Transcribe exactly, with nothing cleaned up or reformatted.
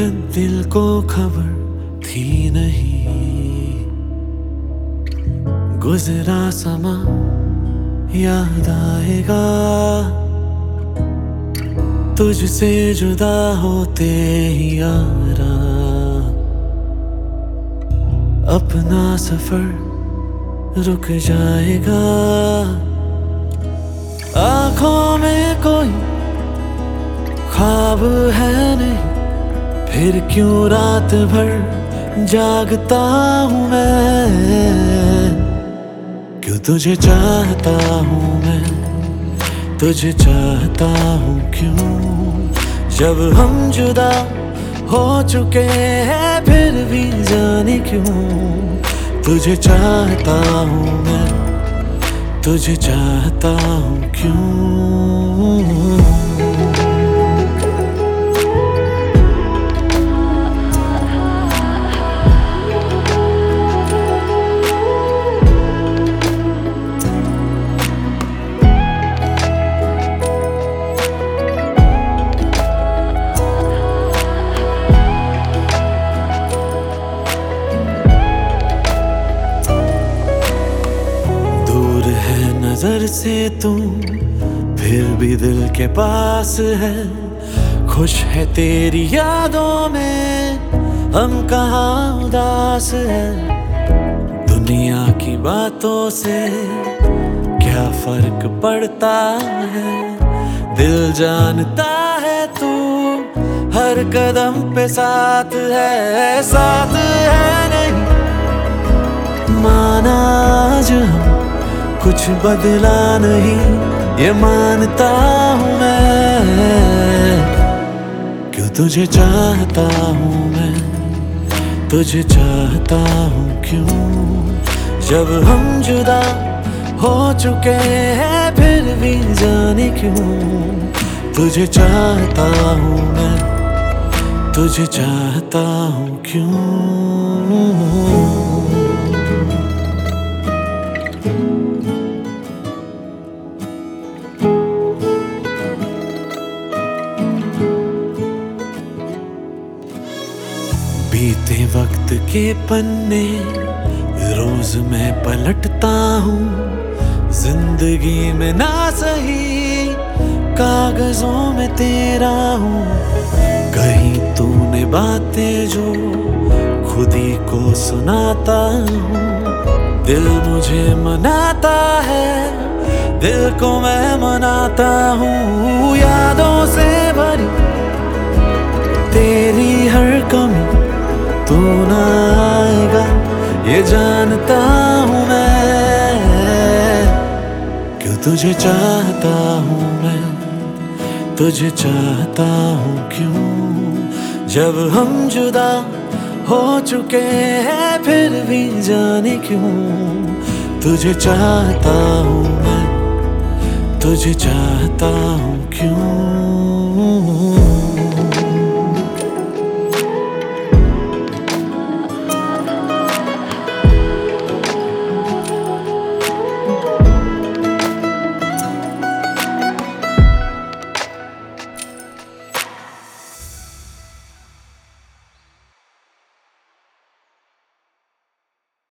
दिल को खबर थी नहीं, गुजरा समा याद आएगा तुझसे जुदा होते ही यारा। अपना सफर रुक जाएगा, आंखों में कोई ख्वाब है नहीं, फिर क्यों रात भर जागता हूँ मैं। क्यों तुझे चाहता हूँ मैं, तुझे चाहता हूँ क्यों। जब हम जुदा हो चुके हैं फिर भी जाने क्यों। तुझे चाहता हूँ मैं, तुझे चाहता हूँ क्यों। नजर से तू फिर भी दिल के पास है, खुश है तेरी यादों में हम कहाँ उदास है। दुनिया की बातों से क्या फर्क पड़ता है, दिल जानता है तू हर कदम पे साथ है। साथ है नहीं माना आज हम, कुछ बदला नहीं ये मानता हूँ मैं। क्यों तुझे चाहता हूँ मैं, तुझे चाहता हूँ क्यों। जब हम जुदा हो चुके हैं फिर भी जाने क्यों। तुझे चाहता हूँ मैं, तुझे चाहता हूँ क्यों। बीते वक्त के पन्ने रोज मैं पलटता हूँ, जिंदगी में ना सही कागजों में तेरा हूँ। कहीं तूने बातें जो खुद ही को सुनाता हूँ, दिल मुझे मनाता है, दिल को मैं मनाता हूँ। यादों से भरी तेरी हर कमी तू ना आएगा ये जानता हूँ मैं। क्यों तुझे चाहता हूँ मैं, तुझे चाहता हूँ क्यों। जब हम जुदा हो चुके हैं फिर भी जाने क्यों। तुझे चाहता हूँ मैं, तुझे चाहता हूँ क्यों।